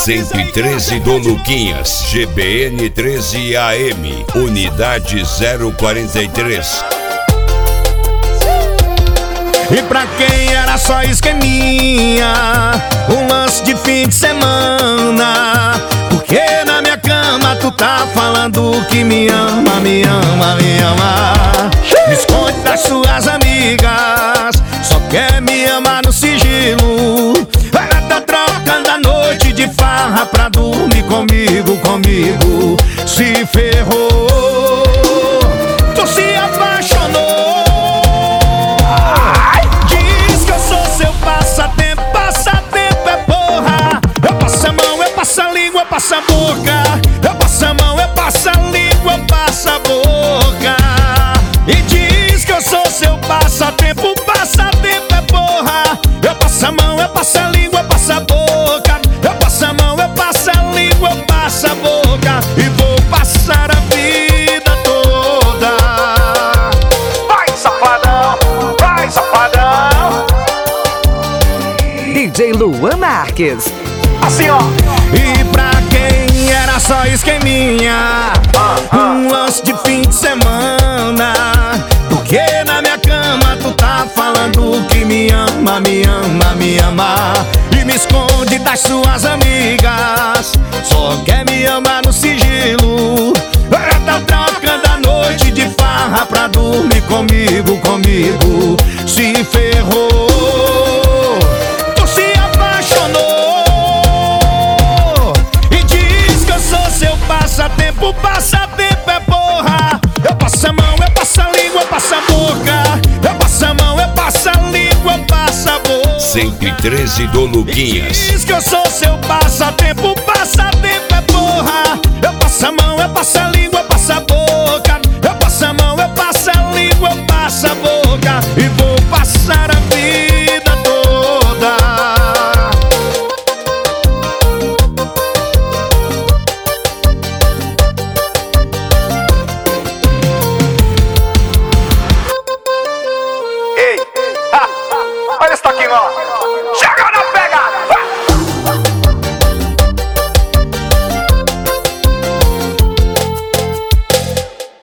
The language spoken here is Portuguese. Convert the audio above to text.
113 do Luquinhas, GBN 13 AM, unidade 043. E pra quem era só esqueminha, um lance de fim de semana, porque na minha cama tu tá falando que me ama, me ama, me ama. Me esconde das suas amigas, só quer me amar no sigilo. Ela tá trocando a noite de farra pra dormir comigo, comigo. Se ferrou, tu se apaixonou. Diz que eu sou seu passatempo, passatempo é porra. Eu passo a mão, eu passo a língua, eu passo a boca. Eu passo a mão, eu passo a língua, eu passo a boca. E diz que eu sou seu passatempo, passatempo é porra. Eu passo a mão, eu passo a língua, eu passo a boca. Eu passo a mão, eu passo a língua, eu passo a boca. E vou passar a vida toda. Vai, safadão, vai, safadão. DJ Luan Marques. Assim, ó. E pra quem era só esqueminha, um lance de fim de semana, porque na minha cama tu tá falando que me ama, me ama, me ama. E me esconde das suas amigas, só quer me amar no sigilo. Ela tá trocando a noite de farra pra dormir comigo, comigo. Se ferrou, tu se apaixonou. E diz que eu sou seu passatempo, passatempo é porra. Eu passo a mão, eu passo a língua, eu passo a boca. Eu passo a mão, eu passo a língua, eu passo a boca. 113 do Luquinhas. Diz que eu sou seu passatempo, passatempo é porra. Eu passo a mão, eu passo a língua.